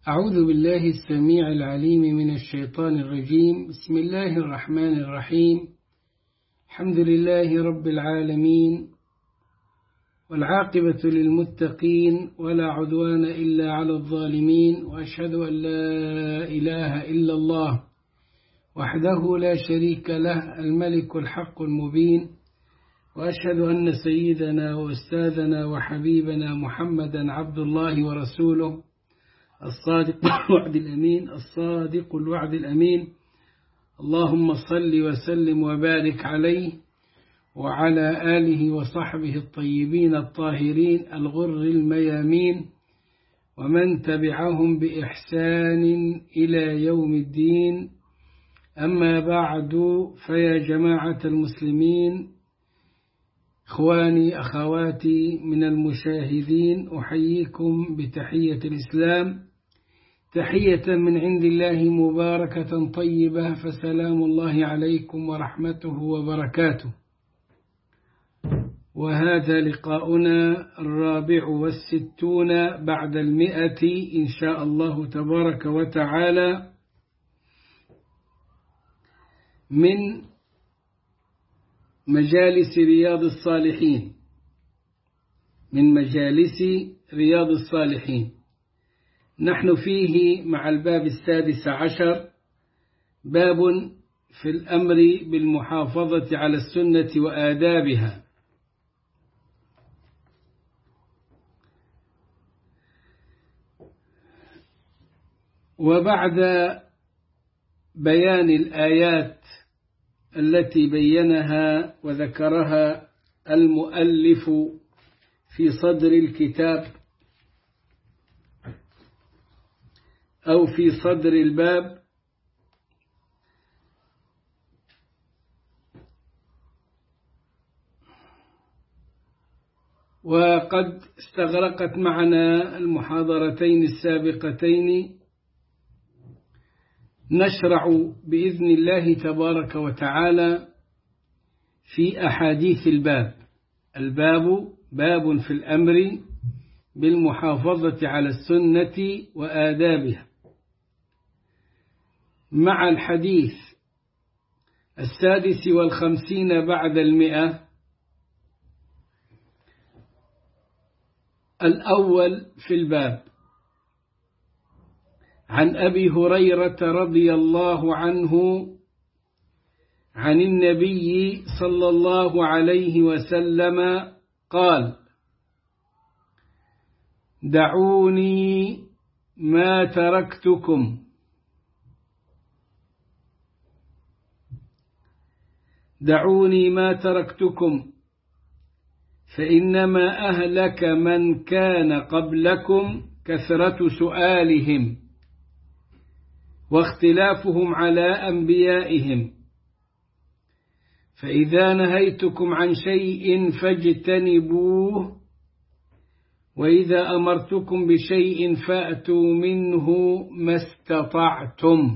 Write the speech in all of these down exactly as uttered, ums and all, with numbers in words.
أعوذ بالله السميع العليم من الشيطان الرجيم. بسم الله الرحمن الرحيم. الحمد لله رب العالمين، والعاقبة للمتقين، ولا عدوان إلا على الظالمين، وأشهد أن لا إله إلا الله وحده لا شريك له الملك الحق المبين، وأشهد أن سيدنا وأستاذنا وحبيبنا محمدا عبد الله ورسوله الصادق الوعد الأمين الصادق الوعد الأمين. اللهم صل وسلم وبارك عليه وعلى آله وصحبه الطيبين الطاهرين الغر الميامين، ومن تبعهم بإحسان إلى يوم الدين. أما بعد، فيا جماعة المسلمين، إخواني أخواتي من المشاهدين، أحييكم بتحية الإسلام، تحية من عند الله مباركة طيبة، فسلام الله عليكم ورحمته وبركاته. وهذا لقاؤنا الرابع والستون بعد المئة إن شاء الله تبارك وتعالى من مجالس رياض الصالحين من مجالس رياض الصالحين. نحن فيه مع الباب السادس عشر، باب في الأمر بالمحافظة على السنة وآدابها. وبعد بيان الآيات التي بينها وذكرها المؤلف في صدر الكتاب أو في صدر الباب، وقد استغرقت معنا المحاضرتين السابقتين، نشرع بإذن الله تبارك وتعالى في أحاديث الباب. الباب باب في الأمر بالمحافظة على السنة وآدابها، مع الحديث السادس والخمسين بعد المئة، الأول في الباب، عن أبي هريرة رضي الله عنه عن النبي صلى الله عليه وسلم قال: دعوني ما تركتكم دعوني ما تركتكم فإنما أهلك من كان قبلكم كثرة سؤالهم واختلافهم على أنبيائهم، فإذا نهيتكم عن شيء فاجتنبوه، وإذا أمرتكم بشيء فأتوا منه ما استطعتم.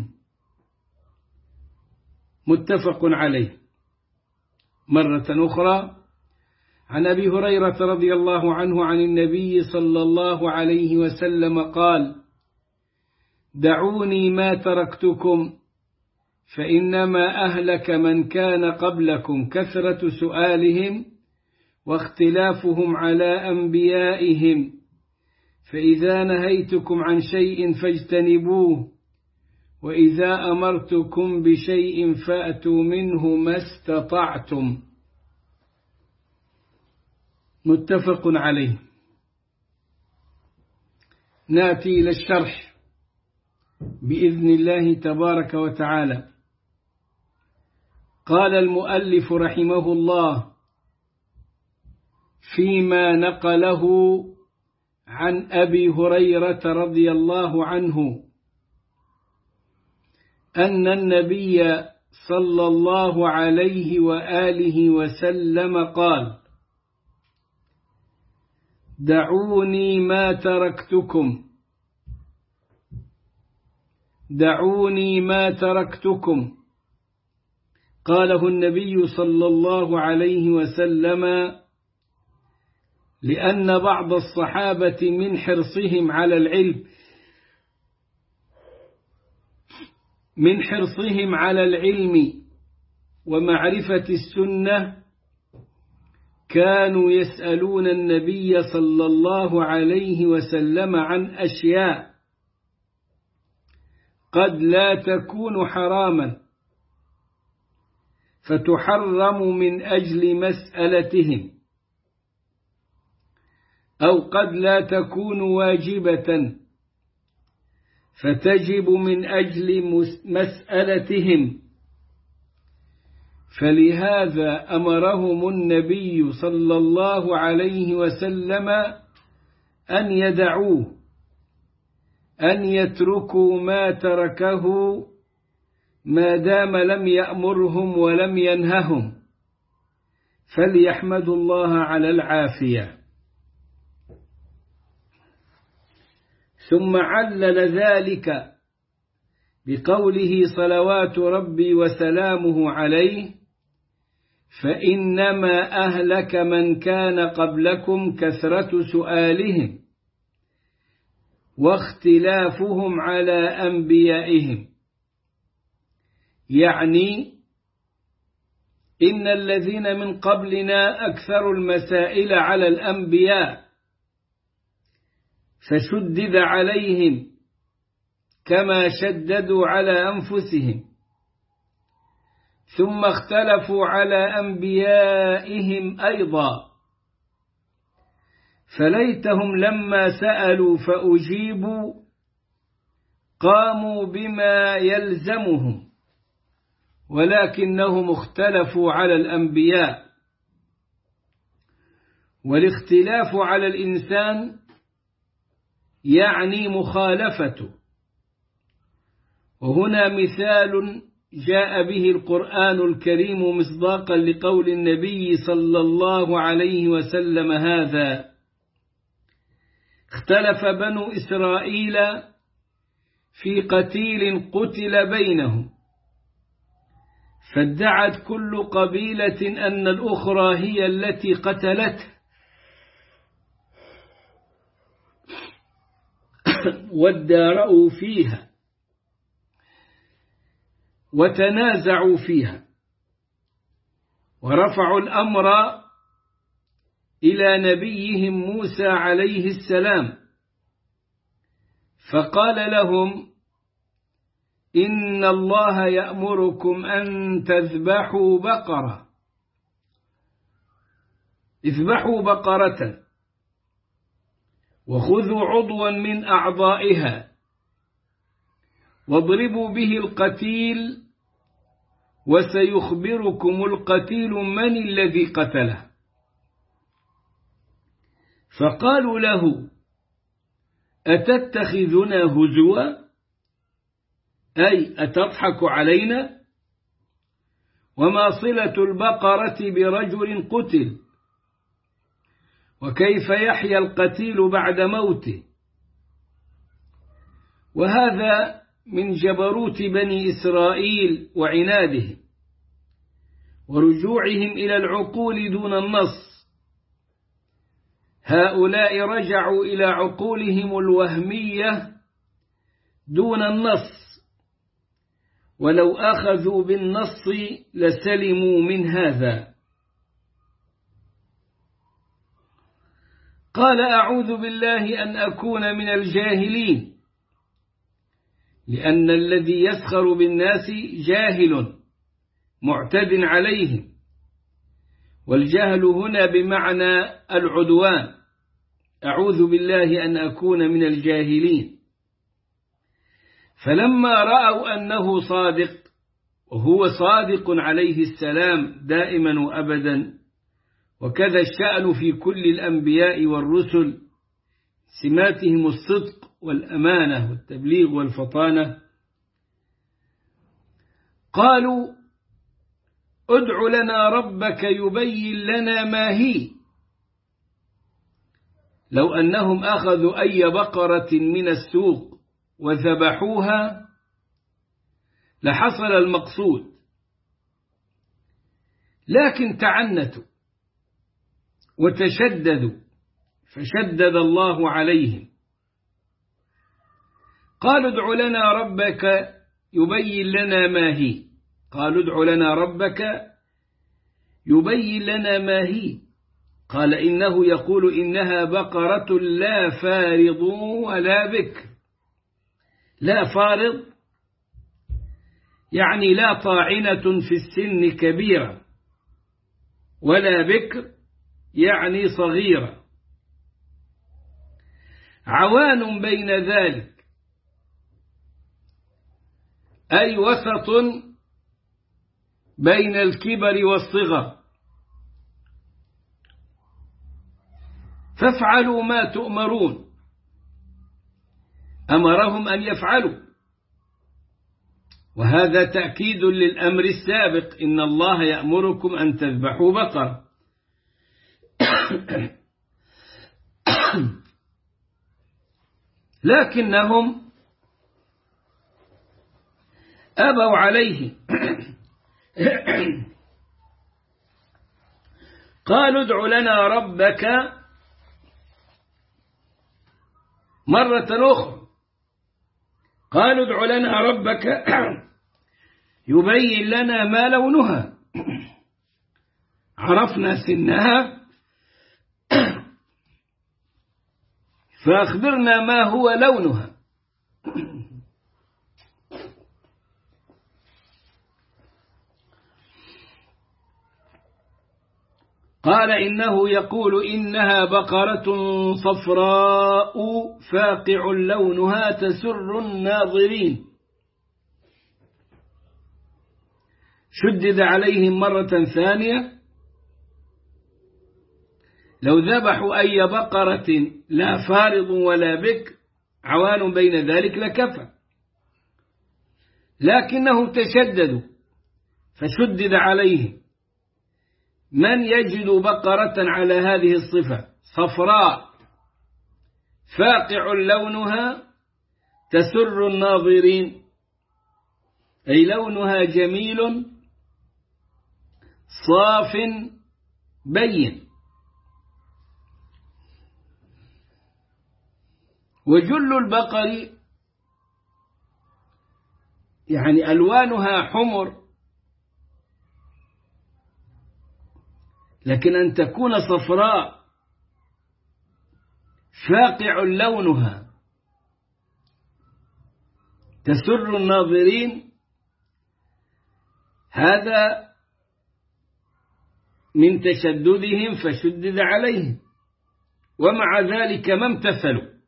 متفق عليه. مرة أخرى، عن أبي هريرة رضي الله عنه عن النبي صلى الله عليه وسلم قال: دعوني ما تركتكم فإنما أهلك من كان قبلكم كثرة سؤالهم واختلافهم على أنبيائهم، فإذا نهيتكم عن شيء فاجتنبوه، وإذا أمرتكم بشيء فأتوا منه ما استطعتم. متفق عليه. نأتي إلى الشرح بإذن الله تبارك وتعالى. قال المؤلف رحمه الله فيما نقله عن أبي هريرة رضي الله عنه أن النبي صلى الله عليه وآله وسلم قال: دعوني ما تركتكم دعوني ما تركتكم قاله النبي صلى الله عليه وسلم لأن بعض الصحابة من حرصهم على العلم من حرصهم على العلم ومعرفة السنة كانوا يسألون النبي صلى الله عليه وسلم عن أشياء قد لا تكون حراما فتحرم من أجل مسألتهم، أو قد لا تكون واجبة فتجب من أجل مسألتهم، فلهذا أمرهم النبي صلى الله عليه وسلم أن يدعوه، أن يتركوا ما تركه ما دام لم يأمرهم ولم ينههم، فليحمدوا الله على العافية. ثم علل ذلك بقوله صلوات ربي وسلامه عليه: فإنما أهلك من كان قبلكم كثرة سؤالهم واختلافهم على أنبيائهم، يعني إن الذين من قبلنا أكثر المسائل على الأنبياء فشدد عليهم كما شددوا على أنفسهم، ثم اختلفوا على أنبيائهم أيضا، فليتهم لما سألوا فأجيبوا قاموا بما يلزمهم، ولكنهم اختلفوا على الأنبياء. والاختلاف على الإنسان يعني مخالفته، وهنا مثال جاء به القرآن الكريم مصداقا لقول النبي صلى الله عليه وسلم هذا: اختلف بنو إسرائيل في قتيل قتل بينهم، فادعت كل قبيلة أن الأخرى هي التي قتلته، وادارأوا فيها وتنازعوا فيها، ورفعوا الأمر إلى نبيهم موسى عليه السلام، فقال لهم: إن الله يأمركم أن تذبحوا بقرة، اذبحوا بقرة وخذوا عضوا من أعضائها واضربوا به القتيل، وسيخبركم القتيل من الذي قتله. فقالوا له: أتتخذنا هزوا؟ أي أتضحك علينا؟ وما صلة البقرة برجل قتل؟ وكيف يحيى القتيل بعد موته؟ وهذا من جبروت بني إسرائيل وعنادهم ورجوعهم إلى العقول دون النص. هؤلاء رجعوا إلى عقولهم الوهمية دون النص، ولو أخذوا بالنص لسلموا من هذا. قال: أعوذ بالله أن أكون من الجاهلين، لأن الذي يسخر بالناس جاهل معتد عليهم، والجهل هنا بمعنى العدوان. أعوذ بالله أن أكون من الجاهلين. فلما رأوا أنه صادق، وهو صادق عليه السلام دائما وأبدا، وكذا الشأن في كل الأنبياء والرسل، سماتهم الصدق والأمانة والتبليغ والفطانة، قالوا: ادع لنا ربك يبين لنا ما هي. لو أنهم أخذوا أي بقرة من السوق وذبحوها لحصل المقصود، لكن تعنتوا وتشددوا فشدد الله عليهم. قالوا: ادع لنا ربك يبين لنا ما هي. قالوا ادع لنا ربك يبين لنا ما هي. قال إنه يقول إنها بقرة لا فارض ولا بكر. لا فارض يعني لا طاعنة في السن كبيرة، ولا بكر يعني صغيرة، عوان بين ذلك، أي وسط بين الكبر والصغر. فافعلوا ما تؤمرون، أمرهم أن يفعلوا، وهذا تأكيد للأمر السابق: إن الله يأمركم أن تذبحوا بقرة. لكنهم أبوا عليه. قالوا ادع لنا ربك مرة أخرى. قالوا ادع لنا ربك يبين لنا ما لونها. عرفنا سنها فأخبرنا ما هو لونها. قال إنه يقول إنها بقرة صفراء فاقع لونها تسر الناظرين. شدد عليهم مرة ثانية: لو ذبحوا أي بقرة لا فارض ولا بكر عوان بين ذلك لكفى، لكنهم تشددوا فشدد عليهم: من يجد بقرة على هذه الصفة صفراء فاقع لونها تسر الناظرين، أي لونها جميل صاف بين. وجل البقر يعني ألوانها حمر، لكن أن تكون صفراء فاقع لونها تسر الناظرين، هذا من تشددهم فشدد عليهم، ومع ذلك ما امتثلوا.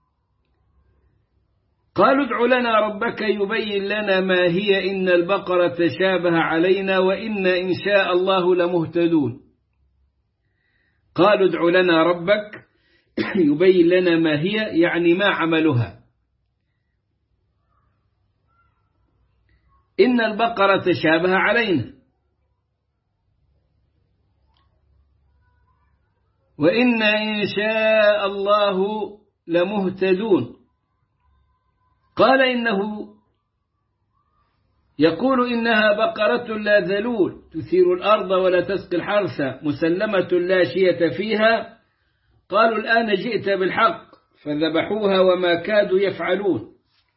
قالوا ادع لنا ربك يبين لنا ما هي إن البقرة تشابه علينا وإنا إن شاء الله لمهتدون. قالوا ادع لنا ربك يبين لنا ما هي يعني ما عملها. إن البقرة تشابه علينا وإنا إن شاء الله لمهتدون. قال إنه يقول إنها بقرة لا ذلول تثير الأرض ولا تسقي الحرث مسلمة لا شية فيها. قالوا الآن جئت بالحق، فذبحوها وما كادوا يفعلون.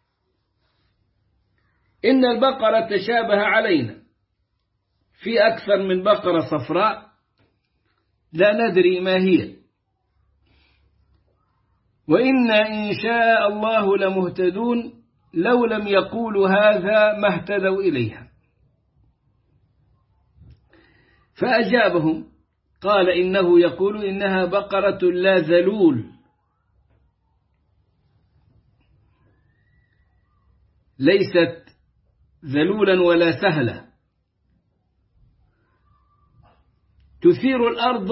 إن البقرة تشابه علينا، في أكثر من بقرة صفراء لا ندري ما هي، وإنا إن شاء الله لمهتدون. لو لم يقولوا هذا ما اهتدوا إليها. فأجابهم قال إنه يقول إنها بقرة لا ذلول ليست ذلولا ولا سهلة، تثير الأرض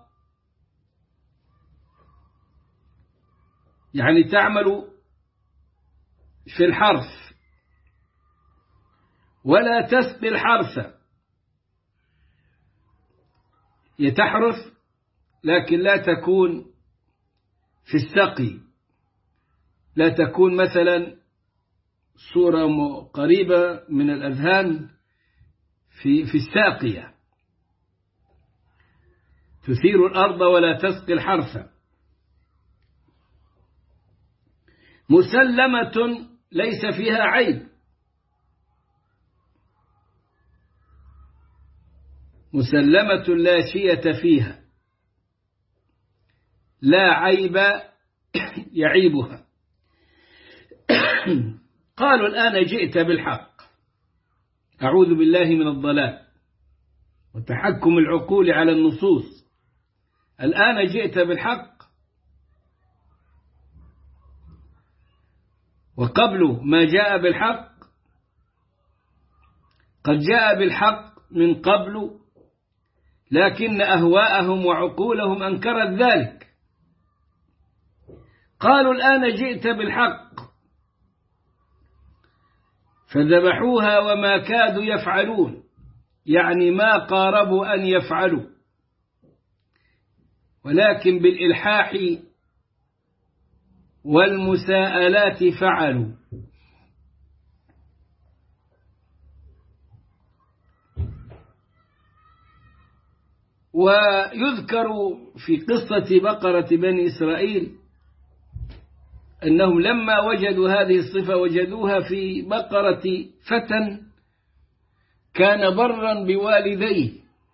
يعني تعمل في الحرث، ولا تسقي الحرث، يتحرث لكن لا تكون في السقي، لا تكون مثلا صورة قريبة من الأذهان في في الساقية. تثير الأرض ولا تسقي الحرث. مسلمة ليس فيها عيب، مسلمة لا شية فيها لا عيب يعيبها. قالوا الآن جئت بالحق. أعوذ بالله من الضلال وتحكم العقول على النصوص. الآن جئت بالحق، وقبل ما جاء بالحق قد جاء بالحق من قبل، لكن أهواءهم وعقولهم أنكرت ذلك. قالوا الآن جئت بالحق، فذبحوها وما كادوا يفعلون، يعني ما قاربوا أن يفعلوا، ولكن بالإلحاح والمساءلات فعلوا. ويذكر في قصة بقرة بني إسرائيل أنهم لما وجدوا هذه الصفة وجدوها في بقرة فتى كان برا بوالديه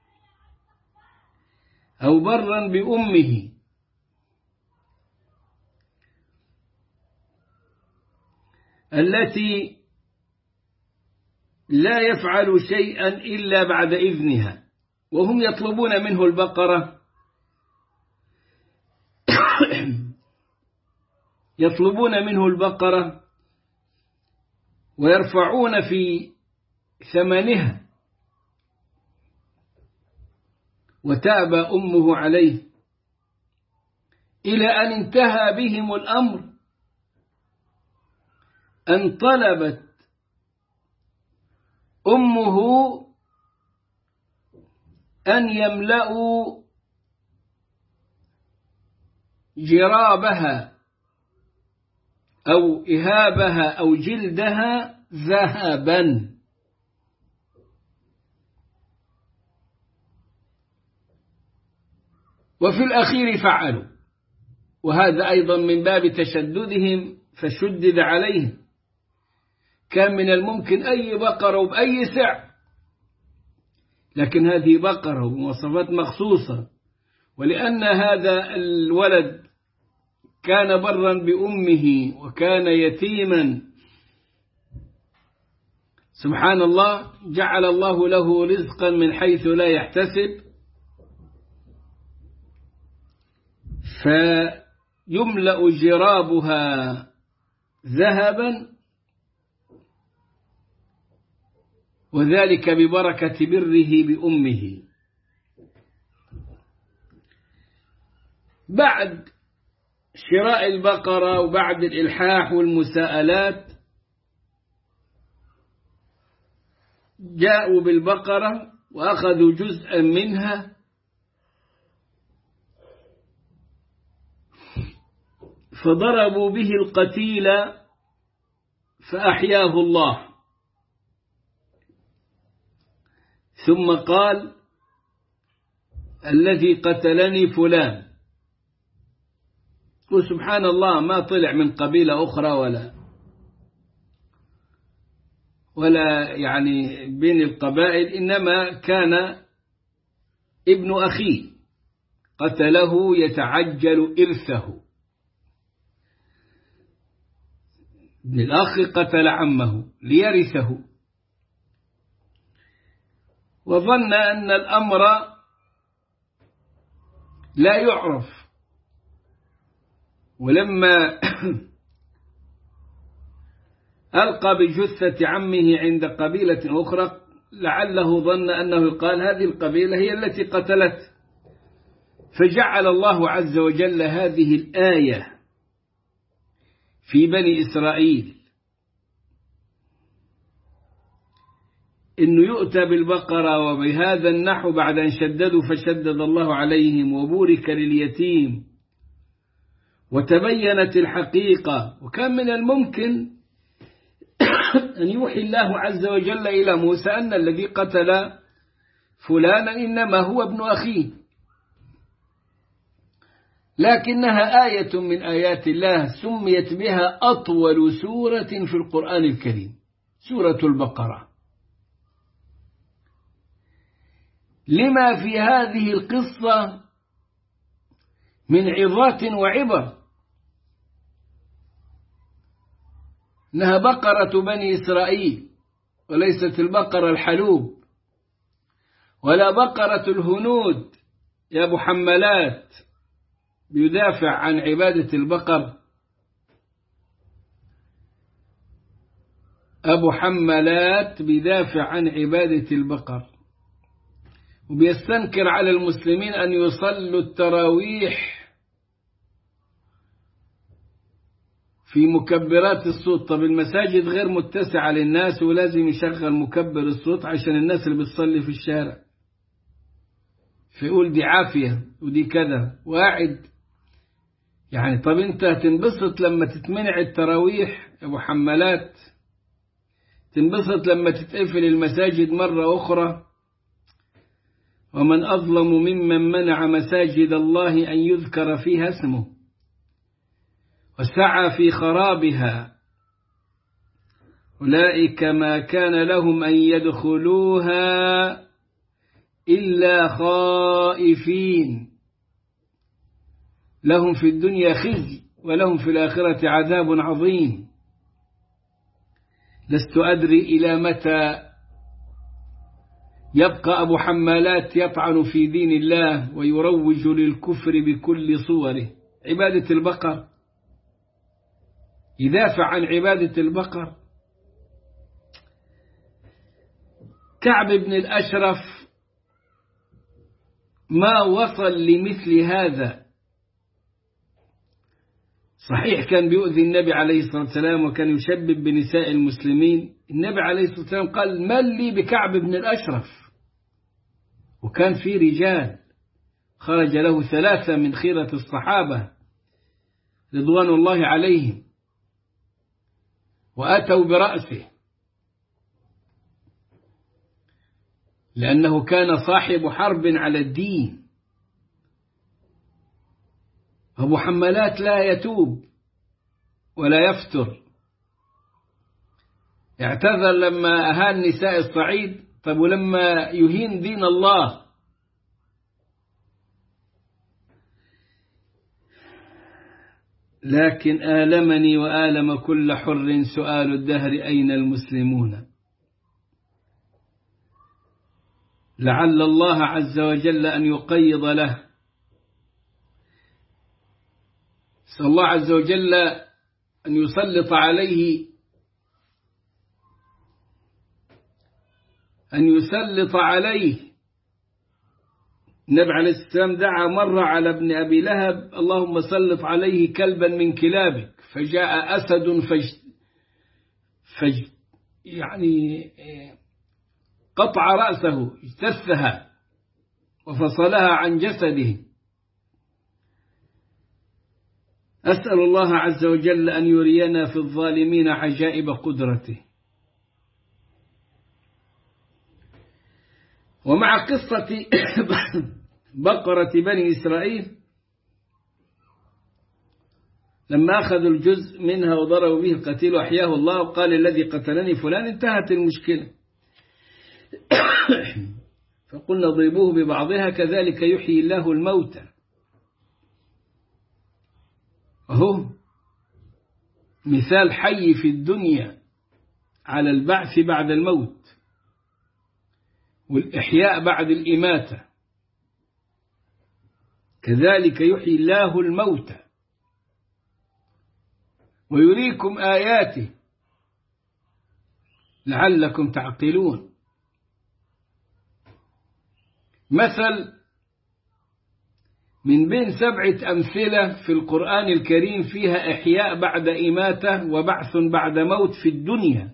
أو برا بأمه، التي لا يفعل شيئا إلا بعد إذنها، وهم يطلبون منه البقرة يطلبون منه البقرة ويرفعون في ثمنها، وتأبى أمه عليه، إلى أن انتهى بهم الأمر أن طلبت أمه أن يملأوا جرابها أو إهابها أو جلدها ذهبا. وفي الأخير فعلوا، وهذا أيضا من باب تشددهم فشدد عليهم. كان من الممكن أي بقرة وبأي سعر، لكن هذه بقرة ومواصفات مخصوصة، ولأن هذا الولد كان برا بأمه وكان يتيما، سبحان الله، جعل الله له رزقا من حيث لا يحتسب، فيملأ جرابها ذهبا، وذلك ببركة بره بأمه. بعد شراء البقرة وبعد الإلحاح والمساءلات جاءوا بالبقرة وأخذوا جزءا منها فضربوا به القتيل فأحياه الله، ثم قال الذي قتلني فلان، وسبحان الله ما طلع من قبيلة أخرى ولا ولا يعني بين القبائل، إنما كان ابن أخيه قتله يتعجل إرثه. ابن الأخ قتل عمه ليرثه، وظن أن الأمر لا يعرف، ولما ألقى بجثة عمه عند قبيلة أخرى لعله ظن أنه قال هذه القبيلة هي التي قتلت، فجعل الله عز وجل هذه الآية في بني إسرائيل إنه يؤتى بالبقرة وبهذا النحو بعد أن شددوا فشدد الله عليهم، وبورك لليتيم وتبينت الحقيقة. وكان من الممكن أن يوحي الله عز وجل إلى موسى أن الذي قتل فلانا إنما هو ابن أخيه، لكنها آية من آيات الله سميت بها أطول سورة في القرآن الكريم، سورة البقرة، لما في هذه القصة من عظات وعبر. إنها بقرة بني إسرائيل، وليست البقرة الحلوب، ولا بقرة الهنود يا أبو حمالات بيدافع عن عبادة البقر. أبو حمالات بيدافع عن عبادة البقر، وبيستنكر على المسلمين أن يصلوا التراويح في مكبرات الصوت. طب المساجد غير متسعة للناس ولازم يشغل مكبر الصوت عشان الناس اللي بتصلي في الشارع، فيقول دي عافية ودي كذا واعد. يعني طب انت تنبسط لما تتمنع التراويح يا ابو حمالات؟ تنبسط لما تتقفل المساجد مرة أخرى؟ ومن أظلم ممن منع مساجد الله أن يذكر فيها اسمه وسعى في خرابها، أولئك ما كان لهم أن يدخلوها إلا خائفين، لهم في الدنيا خزي ولهم في الآخرة عذاب عظيم. لست أدري إلى متى يبقى أبو حمالات يطعن في دين الله ويروج للكفر بكل صوره. عبادة البقر، يدافع عن عبادة البقر. كعب بن الأشرف ما وصل لمثل هذا. صحيح كان بيؤذي النبي عليه الصلاة والسلام وكان يشبب بنساء المسلمين. النبي عليه الصلاة والسلام قال من لي بكعب بن الأشرف؟ وكان في رجال خرج له ثلاثة من خيرة الصحابة رضوان الله عليهم وأتوا برأسه، لأنه كان صاحب حرب على الدين. أبو حمالات لا يتوب ولا يفتر. اعتذر لما أهان نساء الصعيد، طب ولما يهين دين الله؟ لكن آلمني وآلم كل حر سؤال الدهر أين المسلمون. لعل الله عز وجل أن يقيض له. نسأل الله عز وجل أن يسلط عليه أن يسلط عليه. النبي عليه السلام دعا مرة على ابن أبي لهب اللهم سلط عليه كلبا من كلابك، فجاء أسد فج, فج يعني قطع رأسه، اجتثها وفصلها عن جسده. أسأل الله عز وجل أن يرينا في الظالمين عجائب قدرته. ومع قصة بقرة بني إسرائيل لما أخذوا الجزء منها وضربوا به القتيل وأحياه الله وقال الذي قتلني فلان، انتهت المشكلة. فقلنا ضربوه ببعضها كذلك يحيي الله الموتى. أهو مثال حي في الدنيا على البعث بعد الموت والإحياء بعد الإماتة. كذلك يحيي الله الموتى ويريكم آياته لعلكم تعقلون. مثل من بين سبعة أمثلة في القرآن الكريم فيها إحياء بعد إماتة وبعث بعد موت في الدنيا،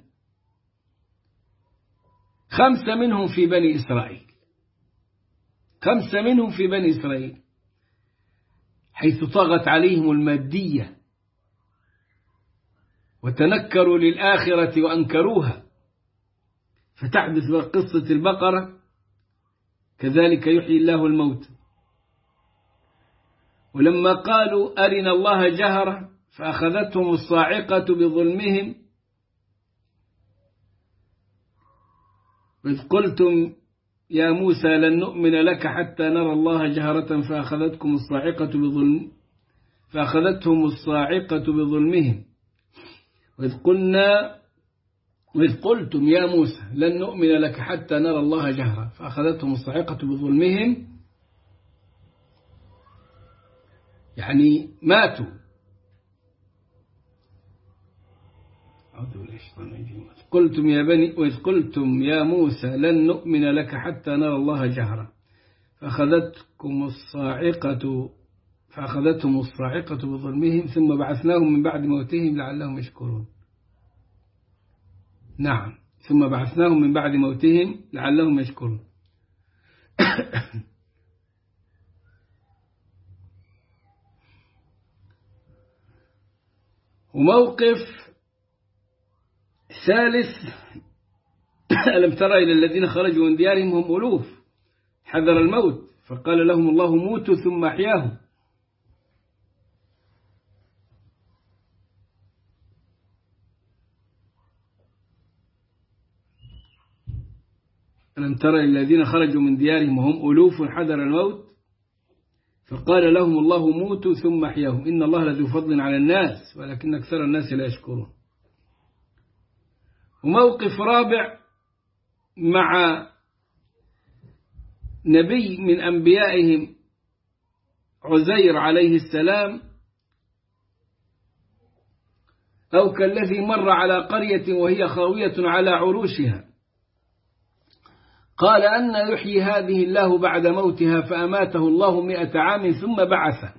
خمسة منهم في بني إسرائيل. خمسة منهم في بني إسرائيل حيث طغت عليهم المادية وتنكروا للآخرة وأنكروها، فتحدث قصة البقرة كذلك يحيي الله الموت. ولما قالوا أرنا الله جهرة فأخذتهم الصاعقة بظلمهم إذ قلتم يا موسى لن نؤمن لك حتى نرى الله جهرة فأخذتكم الصاعقة بظلم فأخذتهم الصاعقة بظلمهم وإذ قلنا وإذ قلتم يا موسى لن نؤمن لك حتى نرى الله جهرة فأخذتهم الصاعقة بظلمهم، يعني ماتوا. قلتم يا بني وإذ قلتم يا موسى لن نؤمن لك حتى نرى الله جهرة فأخذتكم الصاعقة فأخذتهم الصاعقة بظلمهم ثم بعثناهم من بعد موتهم لعلهم يشكرون. نعم، ثم بعثناهم من بعد موتهم لعلهم يشكرون. وموقف ثالث: ألم ترى إلى الذين خرجوا من ديارهم هم ألوف حذر الموت فقال لهم الله موتوا ثم أحياهم. ألم ترى إلى الذين خرجوا من ديارهم وهم ألوف حذر الموت فقال لهم الله موتوا ثم أحياهم إن الله لذو فضل على الناس ولكن أكثر الناس لا يشكرون. وموقف رابع مع نبي من أنبيائهم عزير عليه السلام: أو كالذي مر على قرية وهي خاوية على عروشها قال أن يحيي هذه الله بعد موتها فأماته الله مئة عام ثم بعثه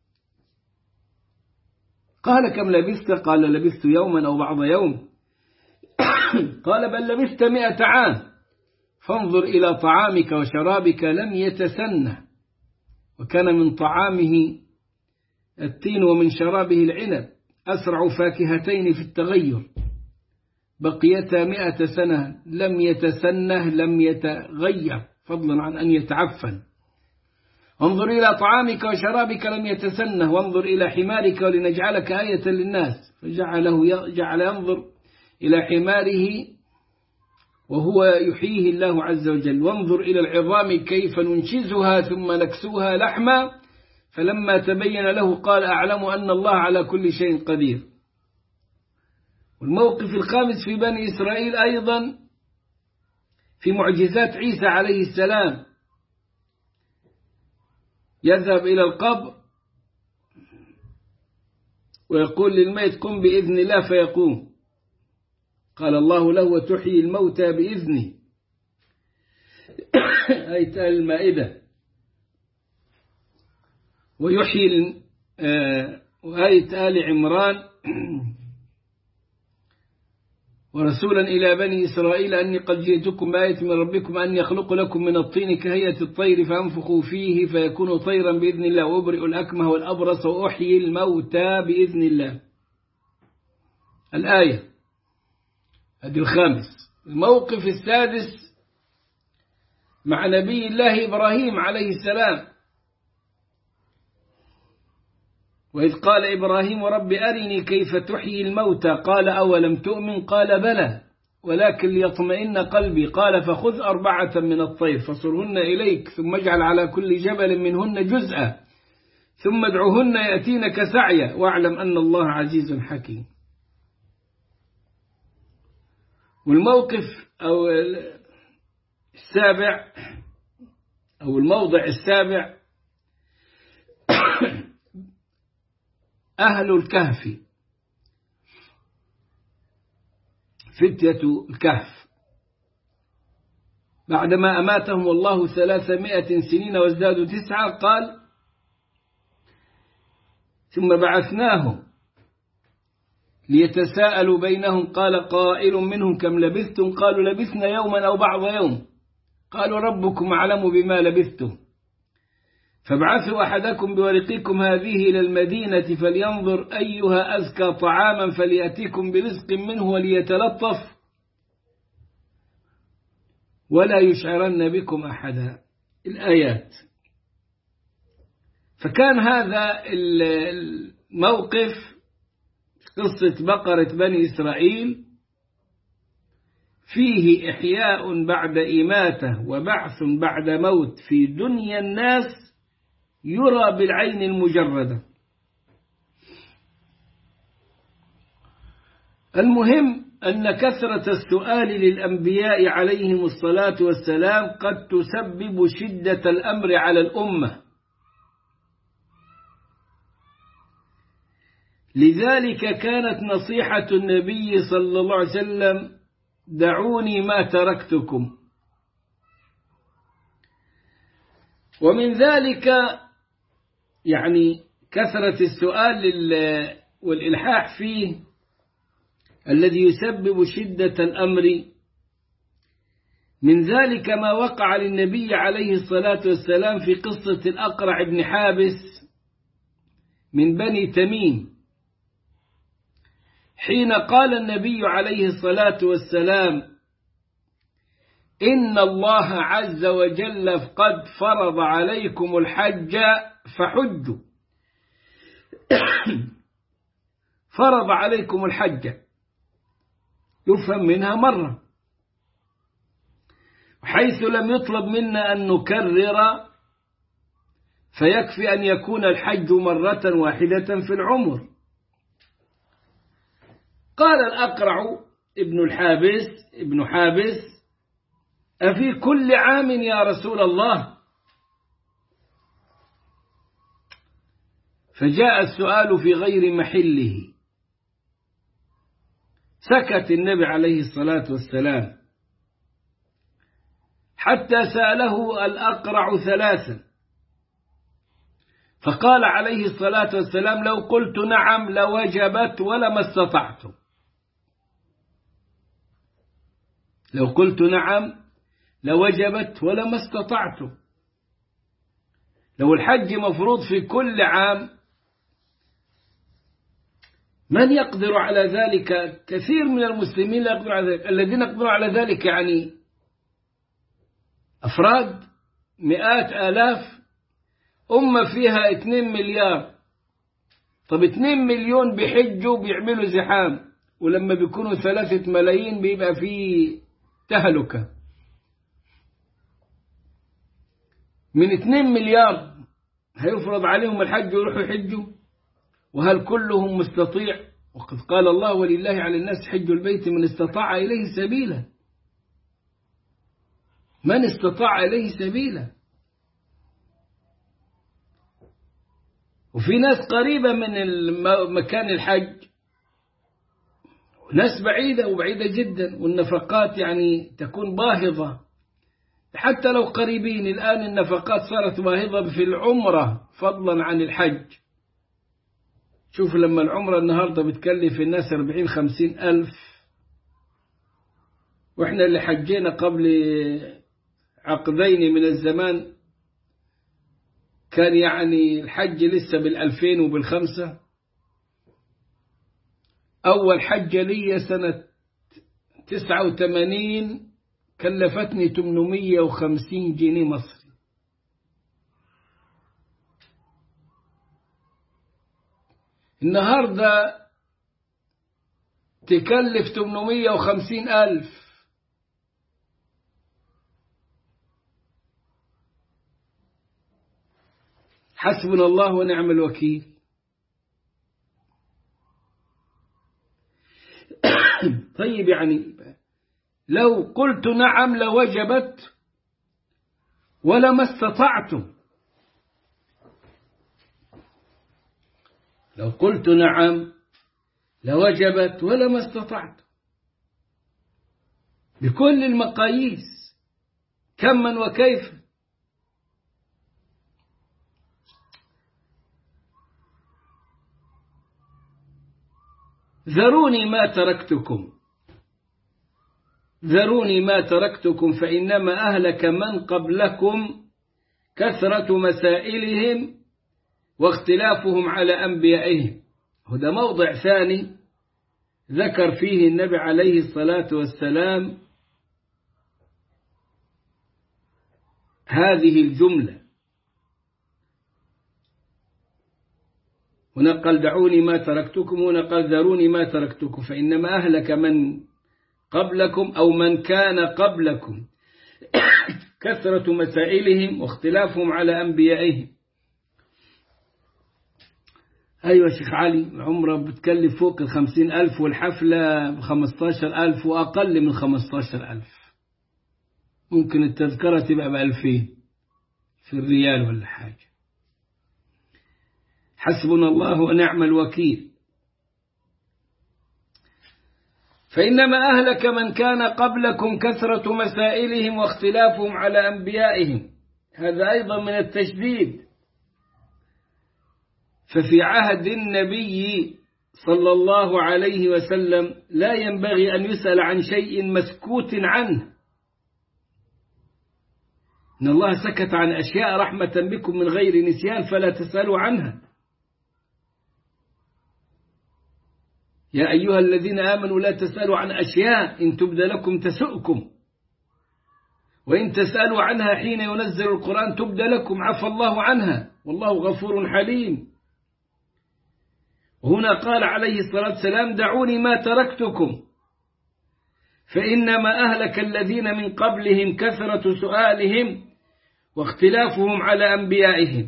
قال كم لبثت؟ قال لبثت يوما أو بعض يوم قال بل لبثت مئة عام فانظر إلى طعامك وشرابك لم يتسنه وكان من طعامه التين ومن شرابه العنب أسرع فاكهتين في التغير بقيتا مئة سنة لم يتسنه لم يتغير فضلا عن أن يتعفن. انظر إلى طعامك وشرابك لم يتسنه وانظر إلى حمارك ولنجعلك آية للناس فجعله جعل ينظر إلى حماره وهو يحييه الله عز وجل وانظر إلى العظام كيف ننشزها ثم نكسوها لحما فلما تبين له قال أعلم أن الله على كل شيء قدير. والموقف الخامس في بني إسرائيل أيضا في معجزات عيسى عليه السلام: يذهب إلى القبر ويقول للميت قم بإذن الله فيقوم قال الله له وتحيي الموتى بإذنه آية المائدة. ويحيي وآية آل عمران ورسولا إلى بني إسرائيل أني قد جئتكم بآية من ربكم أن يخلق لكم من الطين كهيئة الطير فأنفخوا فيه فيكون طيرا بإذن الله وأبرئ الأكمه والأبرص وأحيي الموتى بإذن الله. الآية هذه الخامس. الموقف السادس مع نبي الله إبراهيم عليه السلام: وإذ قال إبراهيم رب أرني كيف تحيي الموتى قال أولم تؤمن قال بلى ولكن ليطمئن قلبي قال فخذ أربعة من الطير فصرهن إليك ثم اجعل على كل جبل منهن جزءا ثم ادعوهن يأتينك سعيا واعلم أن الله عزيز حكيم. والموقف أو السابع أو الموضع السابع أهل الكهف فتية الكهف بعدما أماتهم الله ثلاثمائة سنين وازدادوا تسعة قال ثم بعثناهم ليتساءلوا بينهم قال قائل منهم كم لبثتم قالوا لبثنا يوما أو بعض يوم قالوا ربكم أعلم بما لبثتم فابعثوا أحدكم بورقكم هذه إلى المدينة فلينظر أيها أزكى طعاما فليأتيكم برزق منه وليتلطف ولا يشعرن بكم أحدا. الآيات. فكان هذا الموقف قصة بقرة بني إسرائيل فيه إحياء بعد إماتة وبعث بعد موت في دنيا الناس يرى بالعين المجردة. المهم أن كثرة السؤال للأنبياء عليهم الصلاة والسلام قد تسبب شدة الأمر على الأمة، لذلك كانت نصيحة النبي صلى الله عليه وسلم: دعوني ما تركتكم. ومن ذلك يعني كثرة السؤال والإلحاح فيه الذي يسبب شدة الأمر. من ذلك ما وقع للنبي عليه الصلاة والسلام في قصة الأقرع بن حابس من بني تميم، حين قال النبي عليه الصلاة والسلام: إن الله عز وجل قد فرض عليكم الحج فحجوا. فرض عليكم الحج يفهم منها مرة، حيث لم يطلب منا أن نكرر، فيكفي أن يكون الحج مرة واحدة في العمر. قال الأقرع ابن الحابس ابن حابس: أفي كل عام يا رسول الله؟ فجاء السؤال في غير محله. سكت النبي عليه الصلاة والسلام حتى سأله الأقرع ثلاثا، فقال عليه الصلاة والسلام: لو قلت نعم لوجبت ولما استطعت. لو قلت نعم لوجبت ولما استطعت. لو الحج مفروض في كل عام، من يقدر على ذلك؟ كثير من المسلمين لا يقدرون على ذلك. الذين يقدرون على ذلك يعني أفراد، مئات آلاف، أمة فيها اثنين مليار. طب اثنين مليون بيحجوا بيعملوا زحام، ولما بيكونوا ثلاثة ملايين بيبقى فيه تهلكة. من اثنين مليار هيفرض عليهم الحج ويروحوا يحجوا؟ وهل كلهم مستطيع؟ وقد قال الله: ولله على الناس حج البيت من استطاع إليه سبيلا. من استطاع إليه سبيلا. وفي ناس قريبة من مكان الحج، وناس بعيدة وبعيدة جدا، والنفقات يعني تكون باهظة. حتى لو قريبين الآن النفقات صارت باهظة في العمرة فضلا عن الحج. شوف لما العمرة النهاردة بتكلف الناس أربعين خمسين ألف، وإحنا اللي حجينا قبل عقدين من الزمان كان يعني الحج لسه بالألفين وبالخمسة. أول حجة لي سنة تسعة وثمانين كلفتني ثمانمائة وخمسين جنيه مصري. النهاردة تكلف ثمانمائة وخمسين ألف. حسبنا الله ونعم الوكيل. طيب يعني لو قلت نعم لوجبت ولما استطعت. لو قلت نعم لوجبت ولما استطعت بكل المقاييس، كما وكيف. ذروني ما تركتكم ذروني ما تركتكم فإنما أهلك من قبلكم كثرة مسائلهم واختلافهم على أنبيائهم. هذا موضع ثاني ذكر فيه النبي عليه الصلاة والسلام هذه الجملة، ونقل دعوني ما تركتكم، ونقل ذروني ما تركتكم فإنما أهلك من قبلكم أو من كان قبلكم كثرة مسائلهم واختلافهم على أنبيائهم. أيوة شيخ علي، عمره بتكلف فوق الخمسين ألف والحفلة بخمستاشر ألف وأقل من خمستاشر ألف، ممكن التذكرة تبقى بألفين في الريال ولا حاجة. حسبنا الله ونعم الوكيل. فإنما أهلك من كان قبلكم كثرة مسائلهم واختلافهم على أنبيائهم، هذا أيضا من التشديد. ففي عهد النبي صلى الله عليه وسلم لا ينبغي أن يسأل عن شيء مسكوت عنه. إن الله سكت عن أشياء رحمة بكم من غير نسيان فلا تسألوا عنها. يا أيها الذين آمنوا لا تسألوا عن أشياء إن تبد لكم تسؤكم وإن تسألوا عنها حين ينزل القرآن تبد لكم عفى الله عنها والله غفور حليم. وهنا قال عليه الصلاة والسلام دعوني ما تركتكم فإنما أهلك الذين من قبلهم كثرة سؤالهم واختلافهم على أنبيائهم.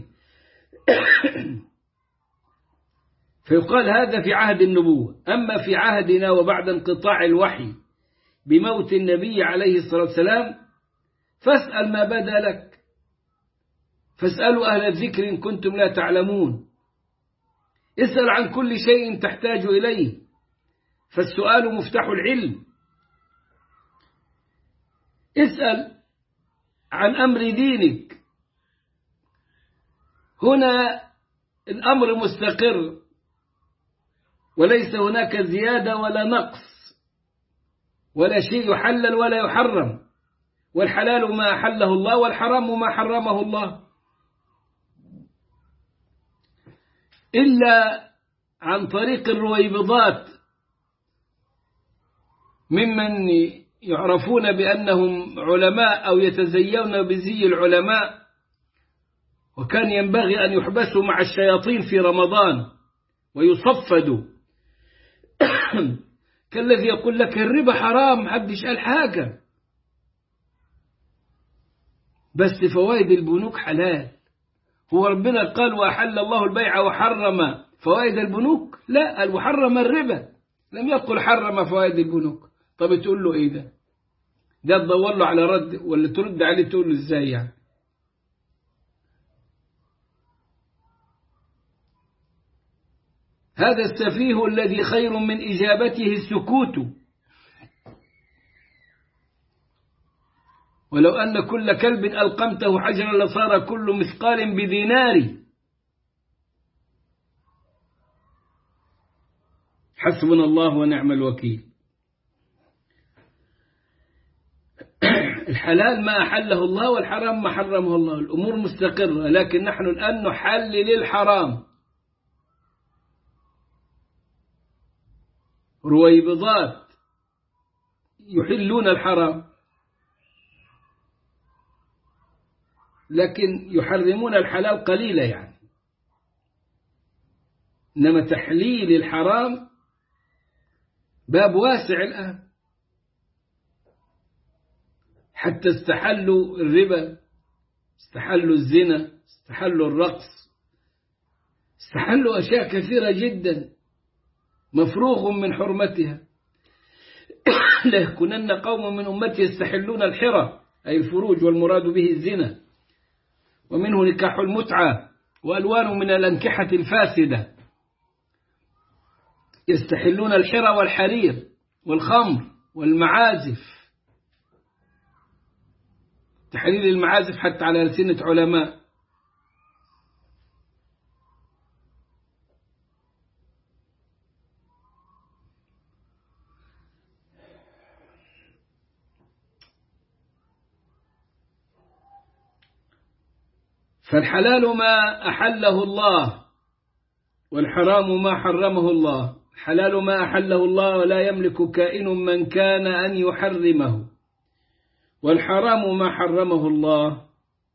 فيقال هذا في عهد النبوة. أما في عهدنا وبعد انقطاع الوحي بموت النبي عليه الصلاة والسلام فاسأل ما بدا لك، فاسألوا أهل الذكر إن كنتم لا تعلمون. اسأل عن كل شيء تحتاج إليه، فالسؤال مفتاح العلم. اسأل عن أمر دينك، هنا الأمر مستقر وليس هناك زيادة ولا نقص ولا شيء يحلل ولا يحرم، والحلال ما أحله الله والحرام ما حرمه الله، إلا عن طريق الرويبضات ممن يعرفون بأنهم علماء أو يتزيون بزي العلماء، وكان ينبغي أن يحبسوا مع الشياطين في رمضان ويصفدوا كالذي يقول لك الربا حرام، محدش قال حاجة، بس فوائد البنوك حلال. هو ربنا قال وأحل الله البيع وحرم فوائد البنوك؟ لا، قال وحرم الربا، لم يقل حرم فوائد البنوك. طب تقول له ايه ده؟ ده تدور له على رد ولا ترد عليه تقول له ازاي يعني؟ هذا السفيه الذي خير من إجابته السكوت. ولو أن كل كلب ألقمته حجرا لصار كل مثقال بدينار. حسبنا الله ونعم الوكيل. الحلال ما أحله الله والحرام ما حرمه الله، الأمور مستقرة، لكن نحن الآن نحلل الحرام. رويبضات يحلون الحرام لكن يحرمون الحلال قليلا يعني. إنما تحليل الحرام باب واسع الآن، حتى استحلوا الربا، استحلوا الزنا، استحلوا الرقص، استحلوا أشياء كثيرة جدا مفروغ من حرمتها. ليكونن قوم من أمتي يستحلون الحرى أي الفروج، والمراد به الزنا، ومنه نكاح المتعة وألوان من الأنكحة الفاسدة. يستحلون الحرى والحرير والخمر والمعازف، تحليل المعازف حتى على ألسنة علماء. فالحلال ما أحله الله والحرام ما حرمه الله. الحلال ما أحله الله ولا يملك كائن من كان أن يحرمه، والحرام ما حرمه الله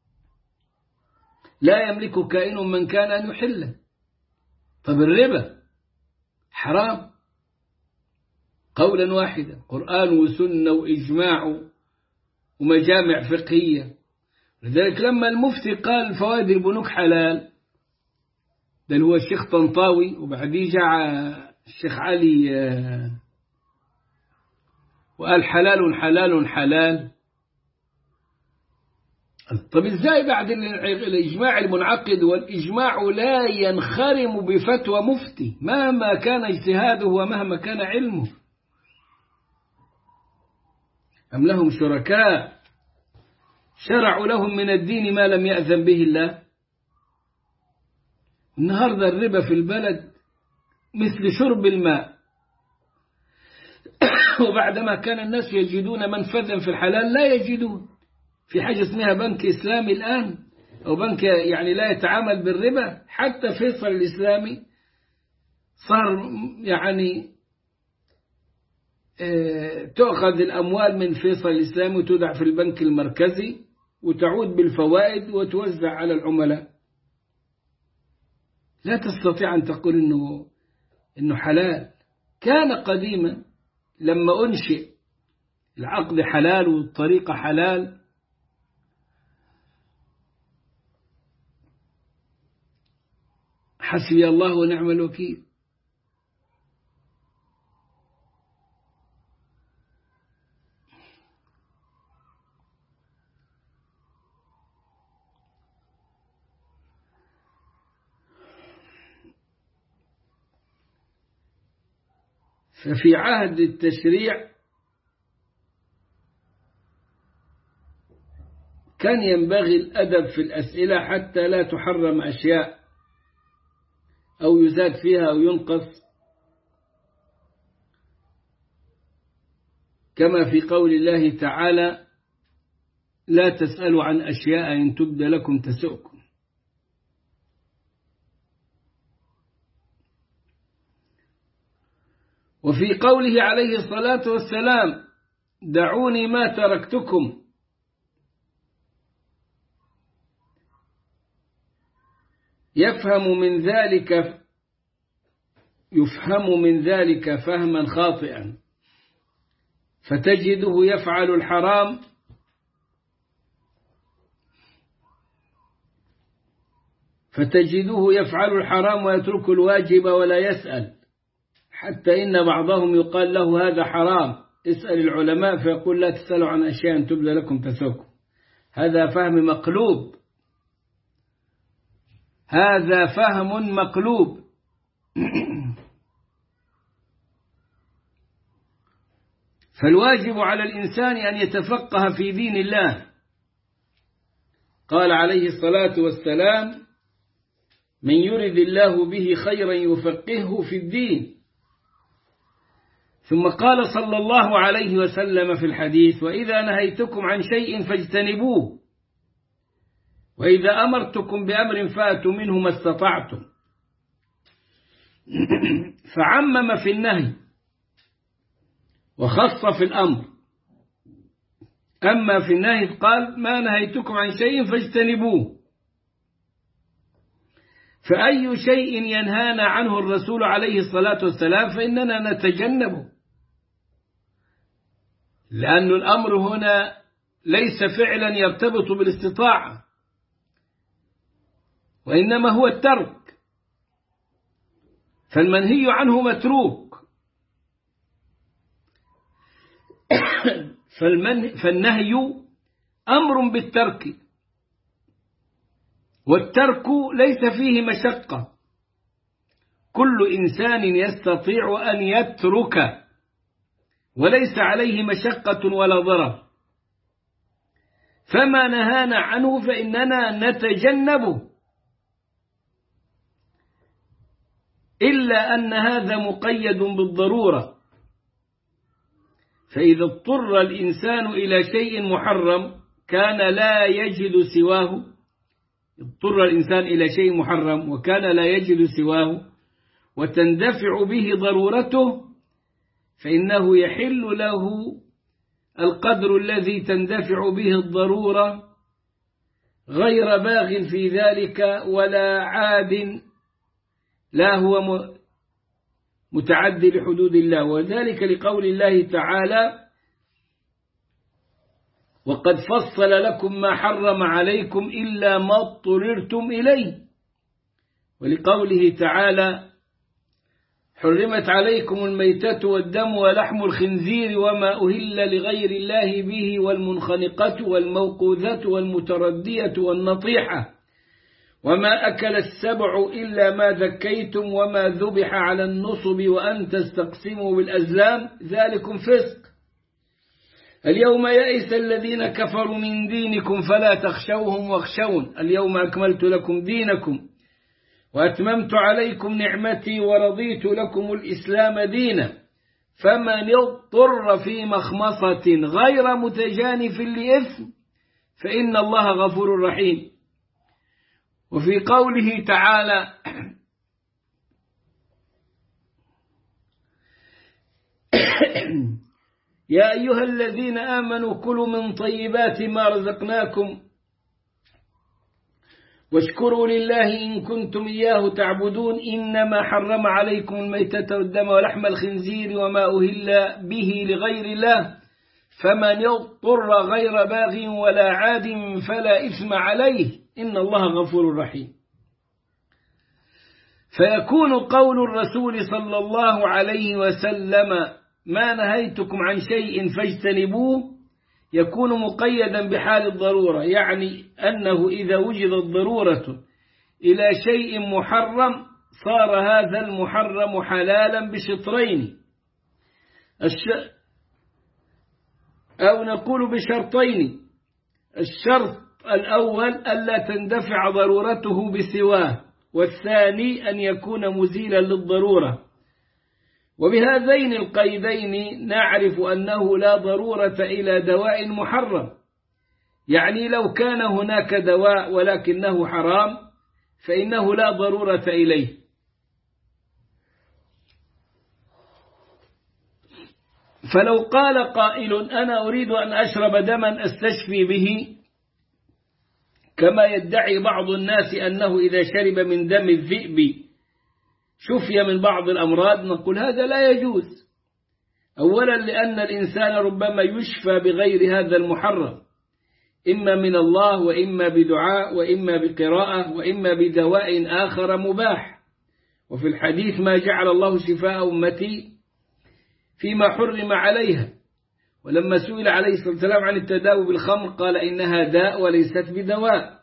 لا يملك كائن من كان أن يحله. طب الربا حرام، قولا واحدا، قرآن وسنة وإجماع ومجامع فقهية. لذلك لما المفتي قال فوائد البنوك حلال، ده هو الشيخ طنطاوي، وبعديه جاء الشيخ علي وقال حلال حلال حلال. طب ازاي بعد الإجماع المنعقد؟ والإجماع لا ينخرم بفتوى مفتي مهما كان اجتهاده ومهما كان علمه. أم لهم شركاء شرعوا لهم من الدين ما لم يأذن به الله. النهاردة الربا في البلد مثل شرب الماء، وبعدما كان الناس يجدون منفذا في الحلال لا يجدون. في حاجة اسمها بنك إسلامي الآن، أو بنك يعني لا يتعامل بالربا. حتى فيصل الإسلامي صار يعني اه تأخذ الأموال من فيصل الإسلامي وتودع في البنك المركزي وتعود بالفوائد وتوزع على العملاء. لا تستطيع أن تقول إنه إنه حلال. كان قديما لما أنشئ العقد حلال والطريقة حلال، حسبي الله ونعم الوكيل. ففي عهد التشريع كان ينبغي الأدب في الأسئلة حتى لا تحرم أشياء أو يزاد فيها أو ينقص، كما في قول الله تعالى: لا تسألوا عن أشياء إن تبد لكم تسؤكم. وفي قوله عليه الصلاة والسلام: دعوني ما تركتكم، يفهم من ذلك يفهم من ذلك فهما خاطئا، فتجده يفعل الحرام فتجده يفعل الحرام ويترك الواجب ولا يسأل، حتى إن بعضهم يقال له هذا حرام، اسأل العلماء، فيقول لا تسألوا عن أشياء تبد لكم تسؤكم. هذا فهم مقلوب، هذا فهم مقلوب. فالواجب على الإنسان أن يتفقه في دين الله. قال عليه الصلاة والسلام: من يرد الله به خيرا يفقهه في الدين. ثم قال صلى الله عليه وسلم في الحديث: وإذا نهيتكم عن شيء فاجتنبوه، وإذا أمرتكم بأمر فأتوا منه ما استطعتم. فعمم في النهي وخص في الأمر. أما في النهي قال: ما نهيتكم عن شيء فاجتنبوه. فأي شيء ينهانا عنه الرسول عليه الصلاة والسلام فإننا نتجنبه، لأن الأمر هنا ليس فعلا يرتبط بالاستطاعة، وإنما هو الترك. فالمنهي عنه متروك، فالنهي أمر بالترك، والترك ليس فيه مشقة. كل إنسان يستطيع أن يترك وليس عليه مشقة ولا ضرر، فما نهانا عنه فإننا نتجنبه، إلا أن هذا مقيد بالضرورة. فإذا اضطر الإنسان إلى شيء محرم كان لا يجد سواه اضطر الإنسان إلى شيء محرم وكان لا يجد سواه وتندفع به ضرورته، فإنه يحل له القدر الذي تندفع به الضرورة غير باغ في ذلك ولا عاد، لا هو م... متعدي لحدود الله، وذلك لقول الله تعالى: وقد فصل لكم ما حرم عليكم إلا ما اضطررتم إليه، ولقوله تعالى: حرمت عليكم الميتة والدم ولحم الخنزير وما أهل لغير الله به والمنخنقة والموقوذة والمتردية والنطيحة وما أكل السبع إلا ما ذكيتم وما ذبح على النصب وأن تستقسموا بالأزلام ذلكم فسق. اليوم يئس الذين كفروا من دينكم فلا تخشوهم واخشون اليوم أكملت لكم دينكم وأتممت عليكم نعمتي ورضيت لكم الإسلام دينا فمن اضطر في مخمصة غير متجانف لإثم فإن الله غفور رحيم. وفي قوله تعالى: يا أيها الذين آمنوا كلوا من طيبات ما رزقناكم واشكروا لله إن كنتم إياه تعبدون إنما حرم عليكم الميتة والدم ولحم الخنزير وما أهل به لغير الله فمن يضطر غير باغ ولا عاد فلا إثم عليه إن الله غفور رحيم. فيكون قول الرسول صلى الله عليه وسلم: ما نهيتكم عن شيء فاجتنبوه، يكون مقيدا بحال الضرورة، يعني أنه إذا وجدت ضرورة إلى شيء محرم صار هذا المحرم حلالا بشطرين، الش... أو نقول بشرطين: الشرط الأول ألا تندفع ضرورته بسواه، والثاني أن يكون مزيلا للضرورة. وبهذين القيدين نعرف أنه لا ضرورة إلى دواء محرم، يعني لو كان هناك دواء ولكنه حرام فإنه لا ضرورة إليه. فلو قال قائل: أنا أريد أن أشرب دما أستشفي به، كما يدعي بعض الناس أنه إذا شرب من دم الذئب شفي من بعض الأمراض، نقول هذا لا يجوز. أولا لأن الإنسان ربما يشفى بغير هذا المحرم، إما من الله وإما بدعاء وإما بقراءة وإما بدواء آخر مباح. وفي الحديث: ما جعل الله شفاء أمتي فيما حرم عليها. ولما سئل عليه الصلاة والسلام عن التداوي بالخمر قال: إنها داء وليست بدواء.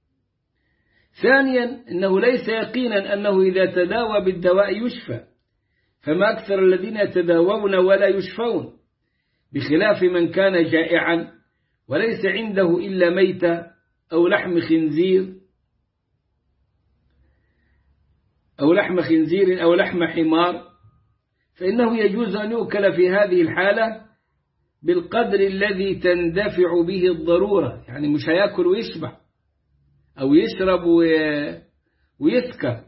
ثانيا إنه ليس يقينا أنه إذا تداوى بالدواء يشفى، فما أكثر الذين يتداوون ولا يشفون، بخلاف من كان جائعا وليس عنده إلا ميتة أو لحم خنزير أو لحم خنزير أو لحم حمار، فإنه يجوز أن يؤكل في هذه الحالة بالقدر الذي تندفع به الضرورة، يعني مش هيأكل ويشبع أو يشرب ويسكر،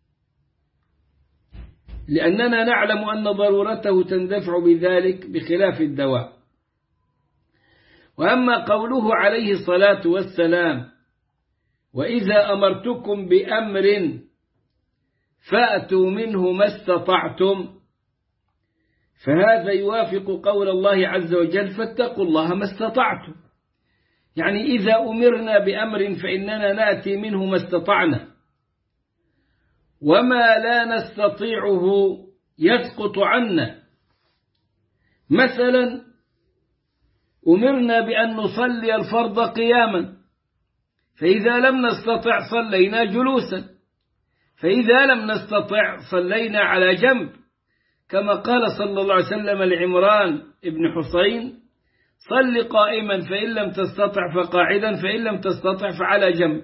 لأننا نعلم أن ضرورته تندفع بذلك بخلاف الدواء. وأما قوله عليه الصلاة والسلام: وإذا أمرتكم بأمر فأتوا منه ما استطعتم، فهذا يوافق قول الله عز وجل: فاتقوا الله ما استطعتم، يعني إذا أمرنا بأمر فإننا نأتي منه ما استطعنا، وما لا نستطيعه يسقط عنا. مثلا أمرنا بأن نصلي الفرض قياما، فإذا لم نستطع صلينا جلوسا، فإذا لم نستطع صلينا على جنب، كما قال صلى الله عليه وسلم لعمران ابن حسين: صل قائما فإن لم تستطع فقاعدا فإن لم تستطع فعلى جنب.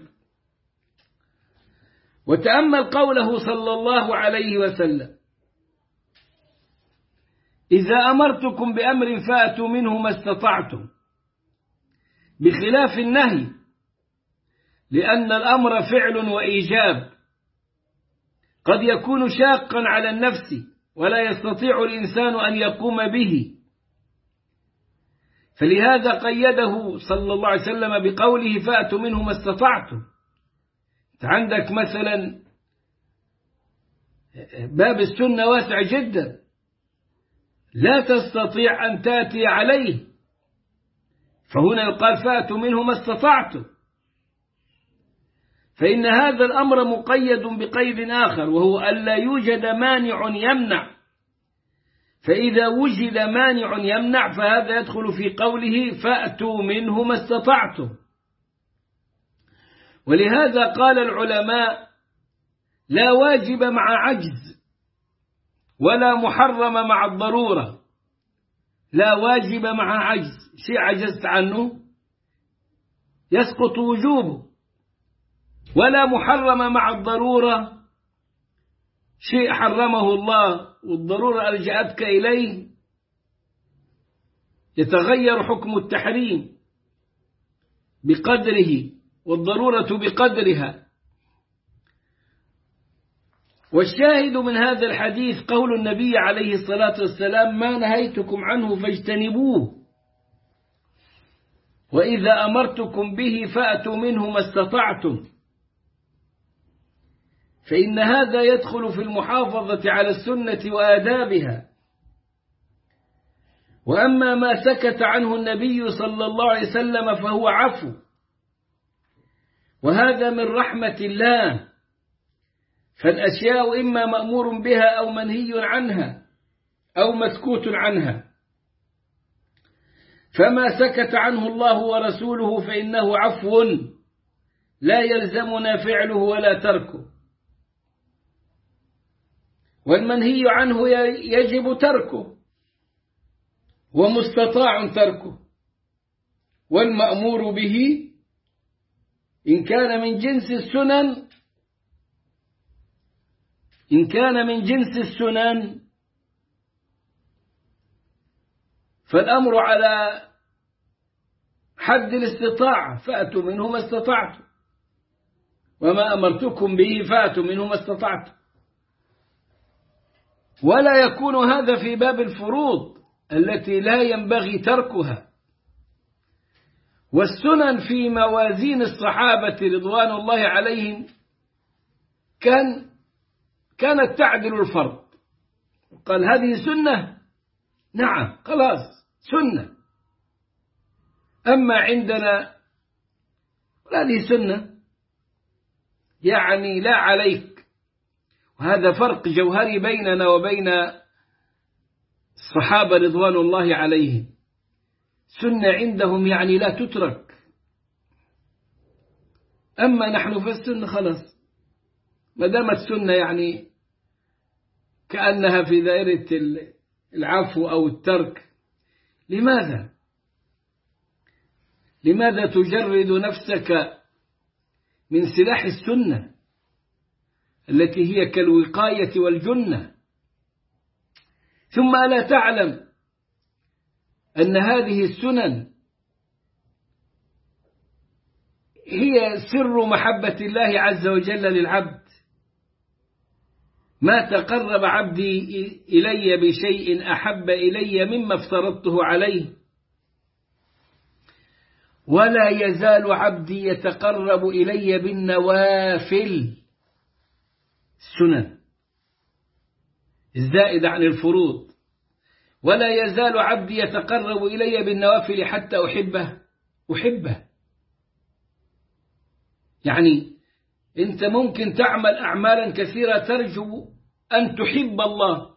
وتأمل قوله صلى الله عليه وسلم: إذا أمرتكم بأمر فأتوا منه ما استطعتم، بخلاف النهي، لأن الأمر فعل وإيجاب قد يكون شاقا على النفس ولا يستطيع الإنسان أن يقوم به، فلهذا قيده صلى الله عليه وسلم بقوله: فأتوا منه ما استطعتم. عندك مثلا باب السنة واسع جدا، لا تستطيع أن تأتي عليه، فهنا يقال فأتوا منه ما استطعتم، فإن هذا الأمر مقيد بقيد آخر، وهو ألا يوجد مانع يمنع، فإذا وجد مانع يمنع فهذا يدخل في قوله فأتوا منه ما استطعتم. ولهذا قال العلماء لا واجب مع عجز ولا محرم مع الضرورة. لا واجب مع عجز، شيء عجزت عنه يسقط وجوبه، ولا محرم مع الضرورة، شيء حرمه الله والضرورة ألجأتك إليه يتغير حكم التحريم بقدره والضرورة بقدرها. والشاهد من هذا الحديث قول النبي عليه الصلاة والسلام ما نهيتكم عنه فاجتنبوه، وإذا أمرتكم به فأتوا منه ما استطعتم، فإن هذا يدخل في المحافظة على السنة وآدابها. وأما ما سكت عنه النبي صلى الله عليه وسلم فهو عفو، وهذا من رحمة الله، فالأشياء إما مأمور بها أو منهي عنها أو مسكوت عنها، فما سكت عنه الله ورسوله فإنه عفو لا يلزمنا فعله ولا تركه، والمنهي عنه يجب تركه ومستطاع تركه، والمأمور به إن كان من جنس السنن إن كان من جنس السنن فالأمر على حد الاستطاعة، فأتوا منه ما استطعتم، وما أمرتكم به فأتوا منه ما استطعتم. ولا يكون هذا في باب الفروض التي لا ينبغي تركها. والسنن في موازين الصحابة رضوان الله عليهم كان كانت تعدل الفرض. قال هذه سنة، نعم خلاص سنة. أما عندنا هذه سنة يعني لا عليك، وهذا فرق جوهري بيننا وبين الصحابة رضوان الله عليهم. سنة عندهم يعني لا تترك، أما نحن في السنة خلاص ما دامت سنة يعني كأنها في دائرة العفو أو الترك. لماذا؟ لماذا تجرد نفسك من سلاح السنة التي هي كالوقاية والجنة، ثم ألا تعلم أن هذه السنن هي سر محبة الله عز وجل للعبد؟ ما تقرب عبدي إلي بشيء أحب إلي مما افترضته عليه، ولا يزال عبدي يتقرب إلي بالنوافل السنن الزائدة عن الفروض، ولا يزال عبدي يتقرب إلي بالنوافل حتى أحبه أحبه يعني أنت ممكن تعمل أعمالا كثيرة ترجو أن تحب الله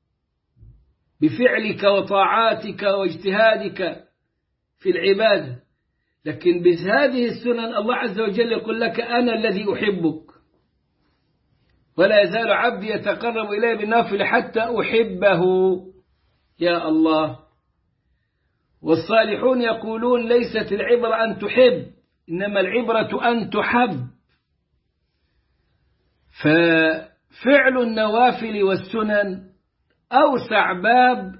بفعلك وطاعاتك واجتهادك في العبادة، لكن بهذه السنن الله عز وجل يقول لك أنا الذي أحبك، ولا يزال عبدي يتقرب إلي بالنوافل حتى أحبه. يا الله. والصالحون يقولون ليست العبرة أن تحب، إنما العبرة أن تحب. ففعل النوافل والسنن أوسع باب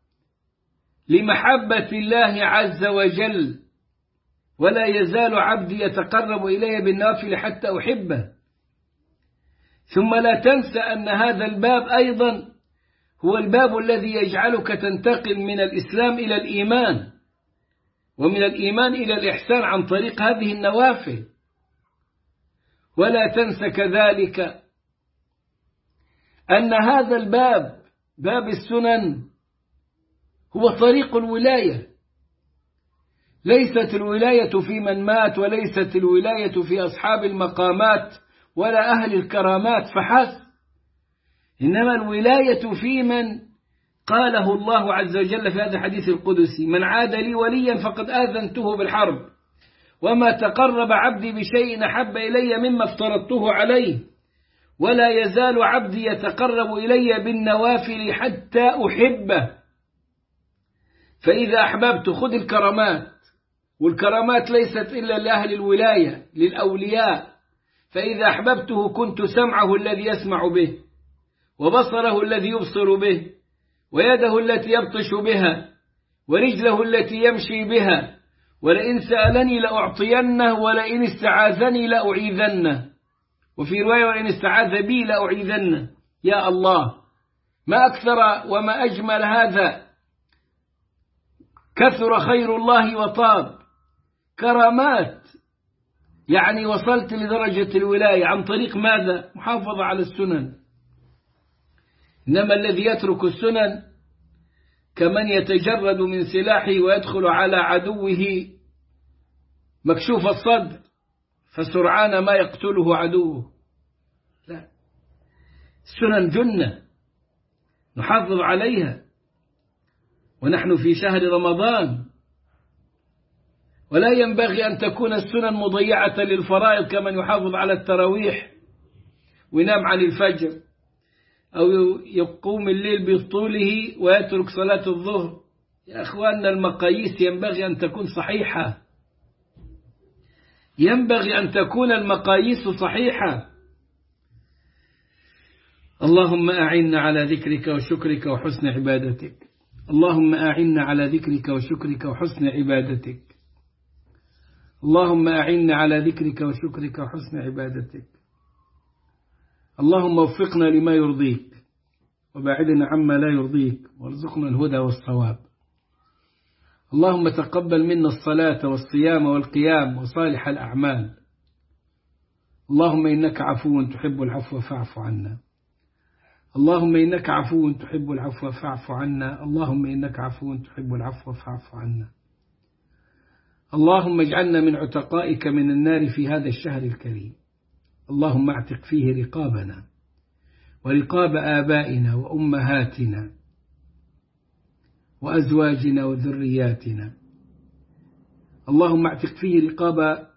لمحبة الله عز وجل، ولا يزال عبدي يتقرب إلي بالنوافل حتى أحبه. ثم لا تنسى أن هذا الباب أيضا هو الباب الذي يجعلك تنتقل من الإسلام إلى الإيمان، ومن الإيمان إلى الإحسان عن طريق هذه النوافل. ولا تنسى كذلك أن هذا الباب باب السنن هو طريق الولاية. ليست الولاية في من مات، وليست الولاية في أصحاب المقامات ولا أهل الكرامات فحسب، إنما الولاية في من قاله الله عز وجل في هذا الحديث القدسي: من عاد لي وليا فقد آذنته بالحرب، وما تقرب عبدي بشيء أحب إلي مما افترضته عليه، ولا يزال عبدي يتقرب إلي بالنوافل حتى أحبه. فإذا أحببت خذ الكرامات، والكرامات ليست إلا لأهل الولاية للأولياء. فإذا أحببته كنت سمعه الذي يسمع به، وبصره الذي يبصر به، ويده التي يبطش بها، ورجله التي يمشي بها، ولئن سألني لأعطينه، ولئن استعاذني لأعيذنه، وفي رواية ولئن استعاذ بي لأعيذنه. يا الله، ما أكثر وما أجمل هذا، كثر خير الله وطاب. كرامات، يعني وصلت لدرجة الولاية عن طريق ماذا؟ محافظة على السنن. إنما الذي يترك السنن كمن يتجرد من سلاحه ويدخل على عدوه مكشوف الصدر فسرعان ما يقتله عدوه. لا، السنن جنة نحافظ عليها، ونحن في شهر رمضان، ولا ينبغي أن تكون السنن مضيعة للفرائض كمن يحافظ على التراويح وينام عن الفجر، أو يقوم الليل بطوله ويترك صلاة الظهر. يا أخواننا، المقاييس ينبغي أن تكون صحيحة، ينبغي أن تكون المقاييس صحيحة. اللهم أعنا على ذكرك وشكرك وحسن عبادتك. اللهم أعنا على ذكرك وشكرك وحسن عبادتك. اللهم أعنا على ذكرك وشكرك وحسن عبادتك. اللهم وفقنا لما يرضيك، وباعدنا عما لا يرضيك، وارزقنا الهدى والصواب. اللهم تقبل منا الصلاة والصيام والقيام وصالح الأعمال. اللهم إنك عفو تحب العفو فاعف عنا. اللهم إنك عفو تحب العفو فاعف عنا. اللهم إنك عفو تحب العفو فاعف عنا. اللهم اجعلنا من عتقائك من النار في هذا الشهر الكريم. اللهم اعتق فيه رقابنا ورقاب آبائنا وأمهاتنا وأزواجنا وذرياتنا. اللهم اعتق فيه رقاب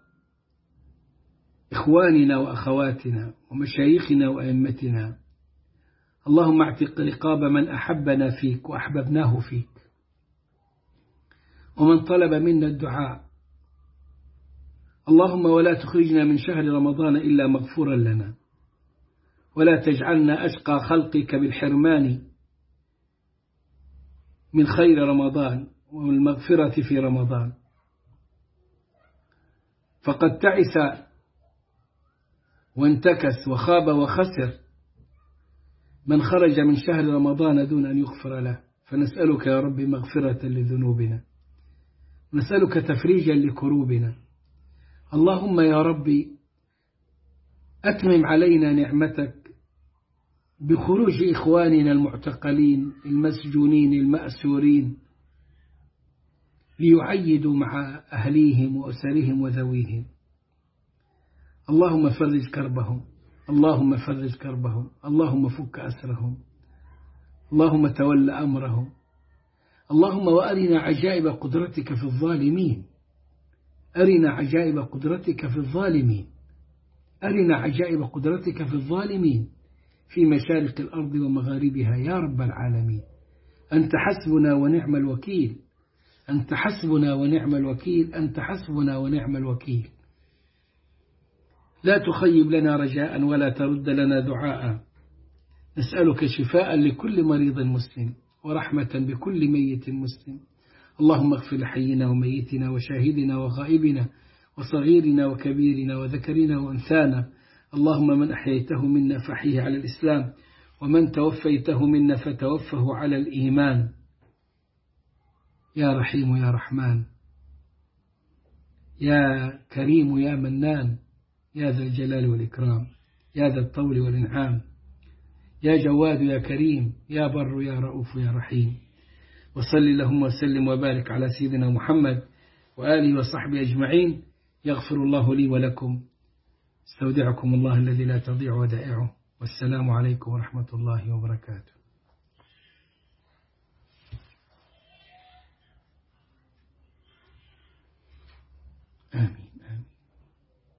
إخواننا وأخواتنا ومشايخنا وأئمتنا. اللهم اعتق رقاب من أحبنا فيك وأحببناه فيك، ومن طلب منا الدعاء. اللهم ولا تخرجنا من شهر رمضان إلا مغفورا لنا، ولا تجعلنا أشقى خلقك بالحرمان من خير رمضان والمغفرة في رمضان. فقد تعس وانتكس وخاب وخسر من خرج من شهر رمضان دون أن يغفر له. فنسألك يا رب مغفرة لذنوبنا، نسألك تفريجا لكروبنا. اللهم يا ربي أتمم علينا نعمتك بخروج إخواننا المعتقلين المسجونين المأسورين ليعيدوا مع أهليهم وأسرهم وذويهم. اللهم فرج كربهم، اللهم فرج كربهم، اللهم فك أسرهم، اللهم تول أمرهم. اللهم وأرنا عجائب قدرتك في الظالمين، أرنا عجائب قدرتك في الظالمين، أرنا عجائب قدرتك في الظالمين في مشارق الأرض ومغاربها يا رب العالمين. أنت حسبنا ونعم الوكيل، أنت حسبنا ونعم الوكيل، أنت حسبنا ونعم الوكيل. لا تخيب لنا رجاء ولا ترد لنا دعاء. نسألك شفاء لكل مريض مسلم، ورحمة بكل ميت مسلم. اللهم اغفر لحينا وميتنا وشاهدنا وغائبنا وصغيرنا وكبيرنا وذكرنا وأنثانا. اللهم من أحييته منا فأحيه على الإسلام، ومن توفيته منا فتوفه على الإيمان. يا رحيم يا رحمن، يا كريم يا منان، يا ذا الجلال والإكرام، يا ذا الطول والإنعام، يا جواد يا كريم يا بر يا رؤوف يا رحيم. وصل اللهم وسلم وبارك على سيدنا محمد وآله وصحبه أجمعين. يغفر الله لي ولكم. استودعكم الله الذي لا تضيع ودائعه. والسلام عليكم ورحمة الله وبركاته. آمين.